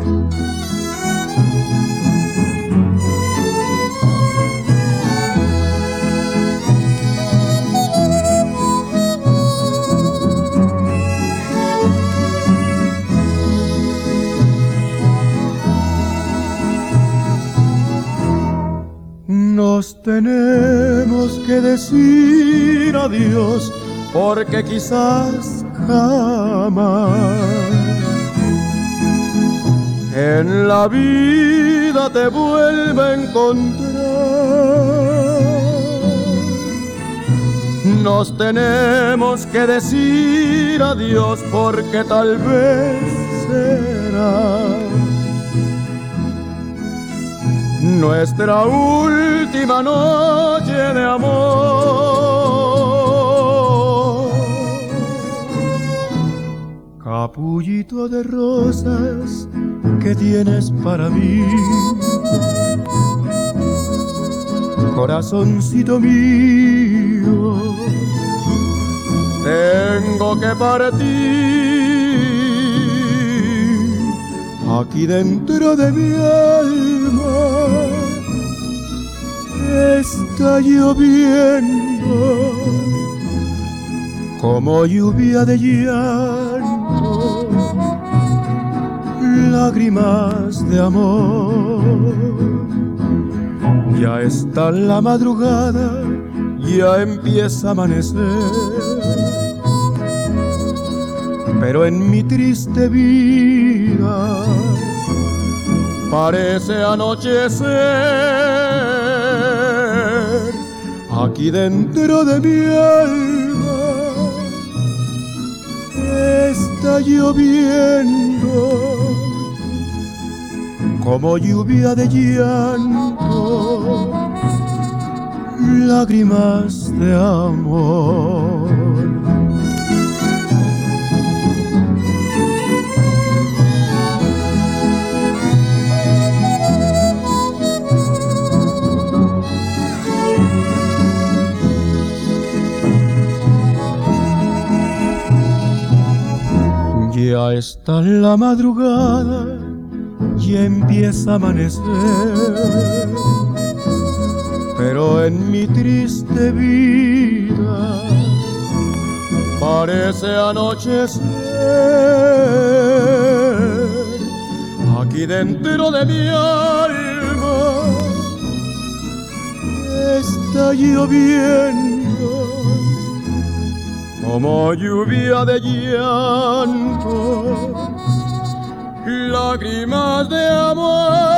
Nos tenemos que decir adiós porque quizás jamás en la vida te vuelva a encontrar. Nos tenemos que decir adiós porque tal vez será nuestra última noche de amor. Capullito de rosas que tienes para mí, corazoncito mío, tengo que partir. Aquí dentro de mi alma está lloviendo como lluvia de llanto, lágrimas de amor. Ya está la madrugada, ya empieza a amanecer, pero en mi triste vida parece anochecer. Aquí dentro de mi alma está lloviendo como lluvia de llanto, lágrimas de amor. Ya está la madrugada, ya empieza a amanecer, pero en mi triste vida parece anochecer. Aquí dentro de mi alma está lloviendo como lluvia de llanto, lágrimas de amor.